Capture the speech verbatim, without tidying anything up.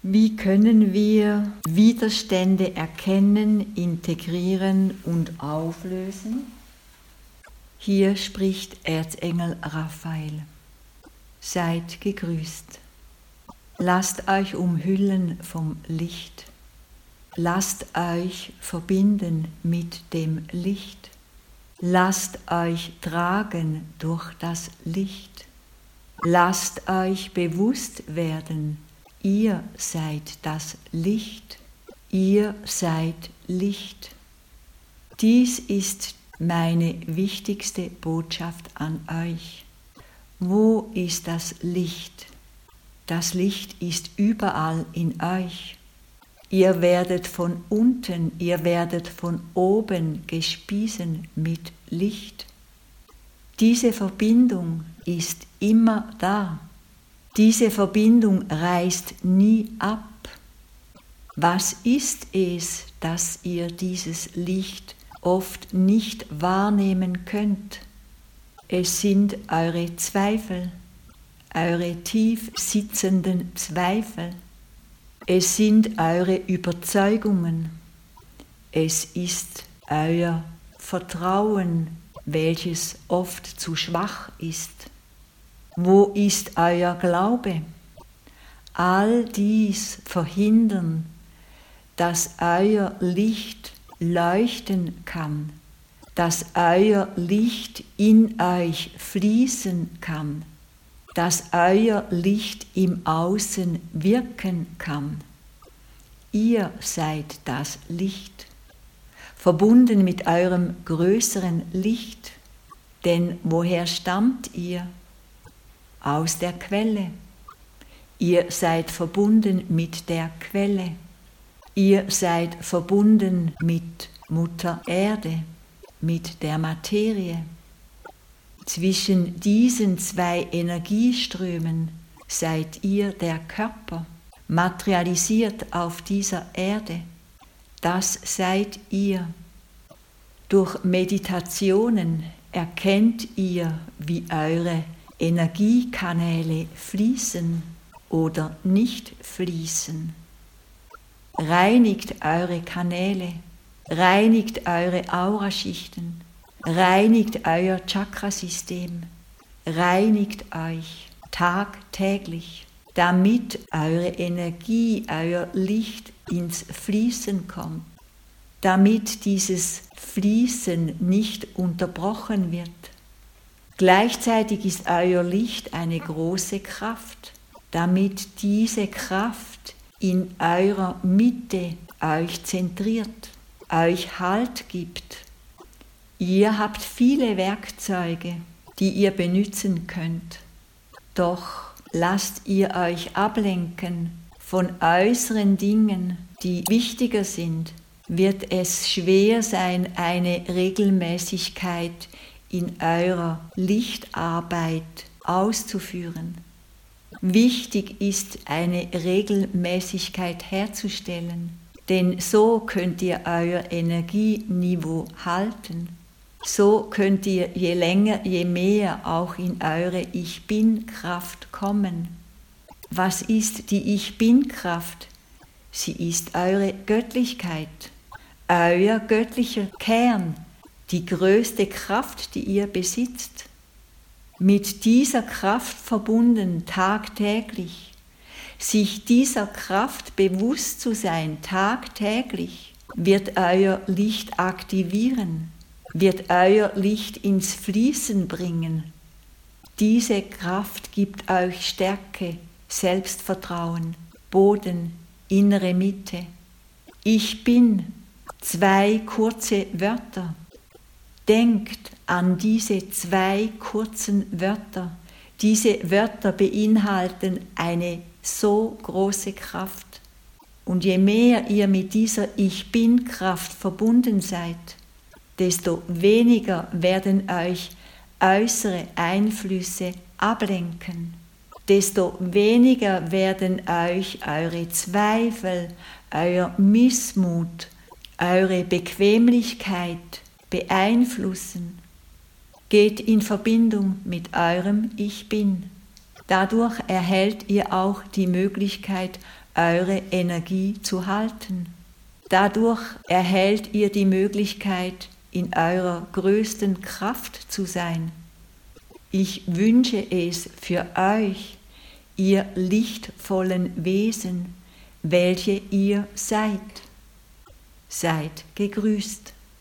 Wie können wir Widerstände erkennen, integrieren und auflösen? Hier spricht Erzengel Raphael. Seid gegrüßt. Lasst euch umhüllen vom Licht. Lasst euch verbinden mit dem Licht. Lasst euch tragen durch das Licht. Lasst euch bewusst werden, ihr seid das Licht, ihr seid Licht. Dies ist meine wichtigste Botschaft an euch. Wo ist das Licht? Das Licht ist überall in euch. Ihr werdet von unten, ihr werdet von oben gespiesen mit Licht. Diese Verbindung ist immer da. Diese Verbindung reißt nie ab. Was ist es, dass ihr dieses Licht oft nicht wahrnehmen könnt? Es sind eure Zweifel, eure tief sitzenden Zweifel. Es sind eure Überzeugungen. Es ist euer Vertrauen, welches oft zu schwach ist. Wo ist euer Glaube? All dies verhindern, dass euer Licht leuchten kann, dass euer Licht in euch fließen kann, dass euer Licht im Außen wirken kann. Ihr seid das Licht, verbunden mit eurem größeren Licht, denn woher stammt ihr? Aus der Quelle. Ihr seid verbunden mit der Quelle. Ihr seid verbunden mit Mutter Erde, mit der Materie. Zwischen diesen zwei Energieströmen seid ihr der Körper, materialisiert auf dieser Erde. Das seid ihr. Durch Meditationen erkennt ihr, wie eure Energiekanäle fließen oder nicht fließen. Reinigt eure Kanäle, reinigt eure Auraschichten, reinigt euer Chakrasystem, reinigt euch tagtäglich, damit eure Energie, euer Licht ins Fließen kommt, damit dieses Fließen nicht unterbrochen wird. Gleichzeitig ist euer Licht eine große Kraft, damit diese Kraft in eurer Mitte euch zentriert, euch Halt gibt. Ihr habt viele Werkzeuge, die ihr benutzen könnt, doch lasst ihr euch ablenken von äußeren Dingen, die wichtiger sind, wird es schwer sein, eine Regelmäßigkeit in eurer Lichtarbeit auszuführen. Wichtig ist, eine Regelmäßigkeit herzustellen, denn so könnt ihr euer Energieniveau halten. So könnt ihr je länger, je mehr auch in eure Ich-Bin-Kraft kommen. Was ist die Ich-Bin-Kraft? Sie ist eure Göttlichkeit, euer göttlicher Kern, die größte Kraft, die ihr besitzt. Mit dieser Kraft verbunden tagtäglich, sich dieser Kraft bewusst zu sein tagtäglich, wird euer Licht aktivieren, wird euer Licht ins Fließen bringen. Diese Kraft gibt euch Stärke, Selbstvertrauen, Boden, innere Mitte. Ich bin, zwei kurze Wörter. Denkt an diese zwei kurzen Wörter. Diese Wörter beinhalten eine so große Kraft. Und je mehr ihr mit dieser Ich-Bin-Kraft verbunden seid, desto weniger werden euch äußere Einflüsse ablenken. Desto weniger werden euch eure Zweifel, euer Missmut, eure Bequemlichkeit beeinflussen. Geht in Verbindung mit eurem Ich Bin. Dadurch erhält ihr auch die Möglichkeit, eure Energie zu halten. Dadurch erhält ihr die Möglichkeit, in eurer größten Kraft zu sein. Ich wünsche es für euch, ihr lichtvollen Wesen, welche ihr seid. Seid gegrüßt.